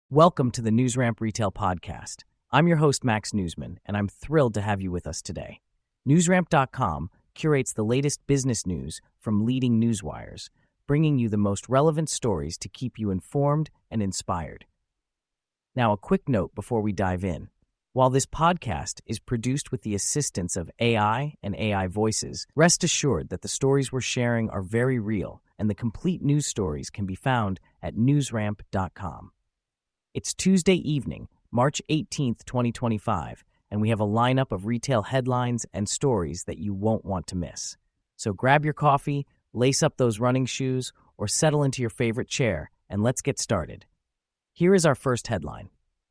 Welcome to the NewsRamp Retail Podcast. I'm your host, Max Newsman, and I'm thrilled to have you with us today. NewsRamp.com curates the latest business news from leading newswires, bringing you the most relevant stories to keep you informed and inspired. Now, a quick note before we dive in. While this podcast is produced with the assistance of AI and AI voices, rest assured that the stories we're sharing are very real, and the complete news stories can be found at NewsRamp.com. It's Tuesday evening, March 18th, 2025, and we have a lineup of retail headlines and stories that you won't want to miss. So grab your coffee, lace up those running shoes, or settle into your favorite chair, and let's get started. Here is our first headline.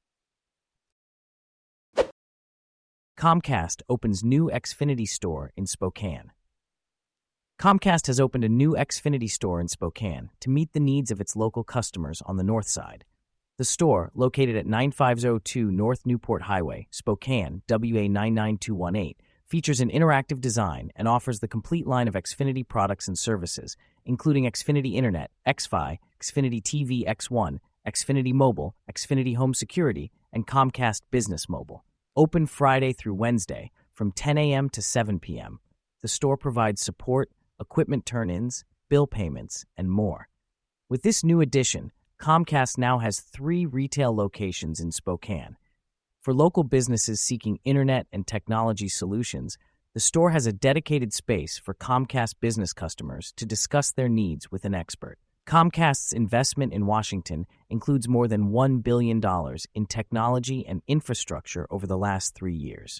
Comcast opens new Xfinity store in Spokane. Comcast has opened a new Xfinity store in Spokane to meet the needs of its local customers on the north side. The store, located at 9502 North Newport Highway, Spokane, WA 99218, features an interactive design and offers the complete line of Xfinity products and services, including Xfinity Internet, XFi, Xfinity TV X1, Xfinity Mobile, Xfinity Home Security, and Comcast Business Mobile. Open Friday through Wednesday from 10 a.m. to 7 p.m. The store provides support, equipment turn-ins, bill payments, and more. With this new addition, Comcast now has 3 retail locations in Spokane. For local businesses seeking internet and technology solutions, the store has a dedicated space for Comcast business customers to discuss their needs with an expert. Comcast's investment in Washington includes more than $1 billion in technology and infrastructure over the last 3 years.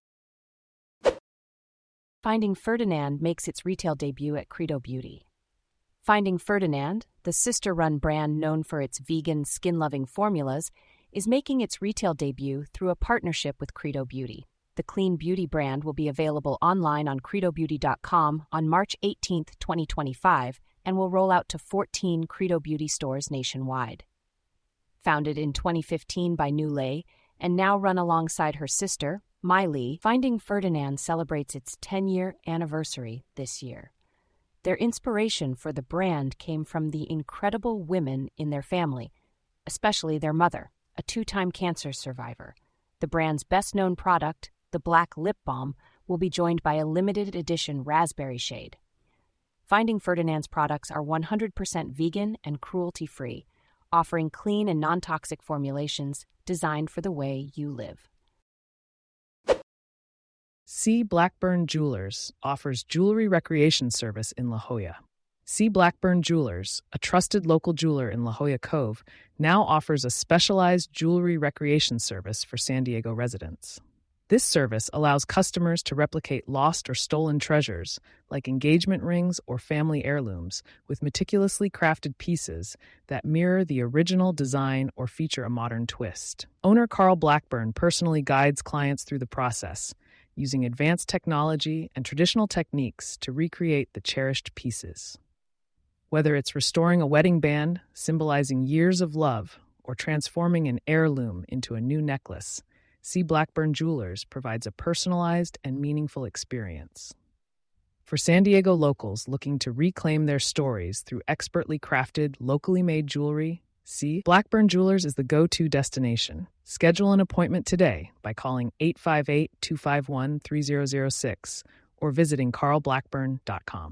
Finding Ferdinand makes its retail debut at Credo Beauty. Finding Ferdinand, the sister-run brand known for its vegan, skin-loving formulas, is making its retail debut through a partnership with Credo Beauty. The clean beauty brand will be available online on credobeauty.com on March 18, 2025, and will roll out to 14 Credo Beauty stores nationwide. Founded in 2015 by Nu Le and now run alongside her sister, Mai Li, Finding Ferdinand celebrates its 10-year anniversary this year. Their inspiration for the brand came from the incredible women in their family, especially their mother, a 2-time cancer survivor. The brand's best-known product, the Black Lip Balm, will be joined by a limited edition raspberry shade. Finding Ferdinand's products are 100% vegan and cruelty-free, offering clean and non-toxic formulations designed for the way you live. C. Blackburn Jewelers offers jewelry recreation service in La Jolla. C. Blackburn Jewelers, a trusted local jeweler in La Jolla Cove, now offers a specialized jewelry recreation service for San Diego residents. This service allows customers to replicate lost or stolen treasures, like engagement rings or family heirlooms, with meticulously crafted pieces that mirror the original design or feature a modern twist. Owner Carl Blackburn personally guides clients through the process, using advanced technology and traditional techniques to recreate the cherished pieces. Whether it's restoring a wedding band, symbolizing years of love, or transforming an heirloom into a new necklace, C. Blackburn Jewelers provides a personalized and meaningful experience. For San Diego locals looking to reclaim their stories through expertly crafted, locally made jewelry, C. Blackburn Jewelers is the go-to destination. Schedule an appointment today by calling 858-251-3006 or visiting carlblackburn.com.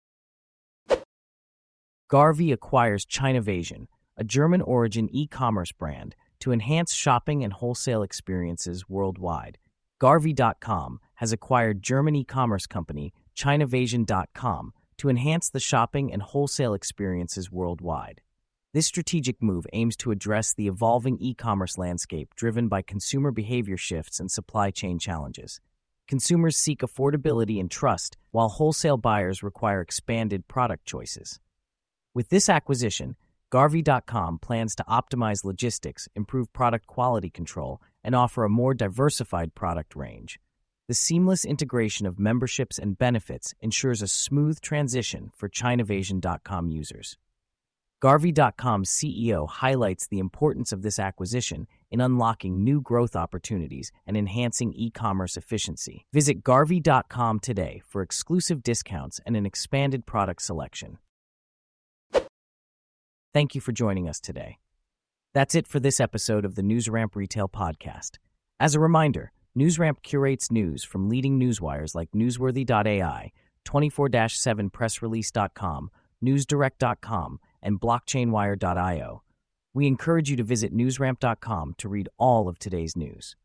Garvey acquires Chinavision, a German-origin e-commerce brand, to enhance shopping and wholesale experiences worldwide. Garvey.com has acquired German e-commerce company Chinavision.com to enhance the shopping and wholesale experiences worldwide. This strategic move aims to address the evolving e-commerce landscape driven by consumer behavior shifts and supply chain challenges. Consumers seek affordability and trust, while wholesale buyers require expanded product choices. With this acquisition, Garvey.com plans to optimize logistics, improve product quality control, and offer a more diversified product range. The seamless integration of memberships and benefits ensures a smooth transition for Chinavision.com users. Garvey.com's CEO highlights the importance of this acquisition in unlocking new growth opportunities and enhancing e-commerce efficiency. Visit Garvey.com today for exclusive discounts and an expanded product selection. Thank you for joining us today. That's it for this episode of the NewsRamp Retail Podcast. As a reminder, NewsRamp curates news from leading newswires like Newsworthy.ai, 24/7pressrelease.com, NewsDirect.com, and BlockchainWire.io. We encourage you to visit newsramp.com to read all of today's news.